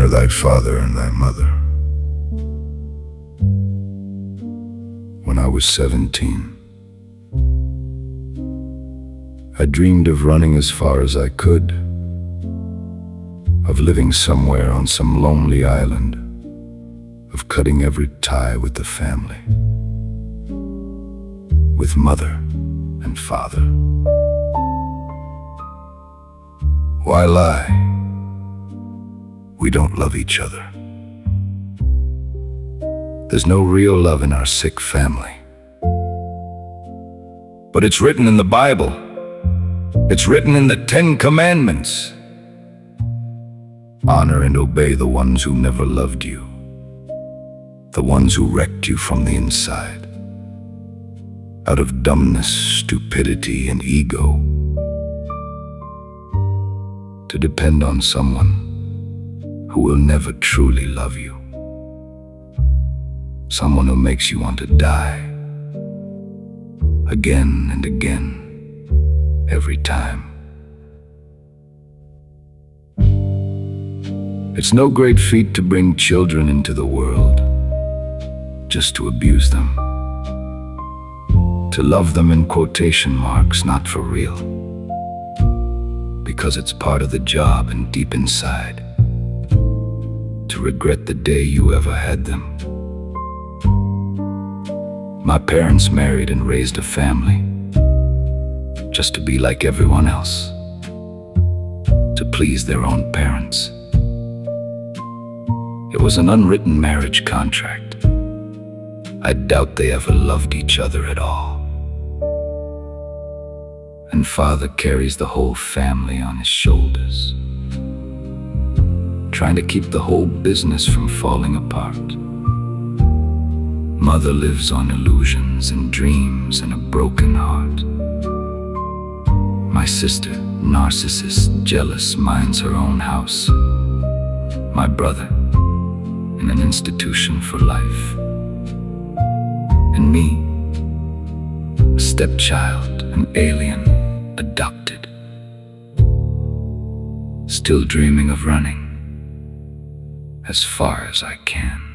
thy father and thy mother. When I was 17, I dreamed of running as far as I could, of living somewhere on some lonely island, of cutting every tie with the family, with mother and father. Why lie? We don't love each other. There's no real love in our sick family. But it's written in the Bible. It's written in the 10 Commandments. Honor and obey the ones who never loved you, the ones who wrecked you from the inside, out of dumbness, stupidity, and ego. To depend on someone who will never truly love you, someone who makes you want to die again and again, every time. It's no great feat to bring children into the world, just to abuse them, to love them in quotation marks, not for real, because it's part of the job and deep inside, to regret the day you ever had them. My parents married and raised a family, just to be like everyone else, to please their own parents. It was an unwritten marriage contract. I doubt they ever loved each other at all. And father carries the whole family on his shoulders, trying to keep the whole business from falling apart. Mother lives on illusions and dreams and a broken heart. My sister, narcissist, jealous, minds her own house. My brother, in an institution for life. And me, a stepchild, an alien, adopted, still dreaming of running as far as I can.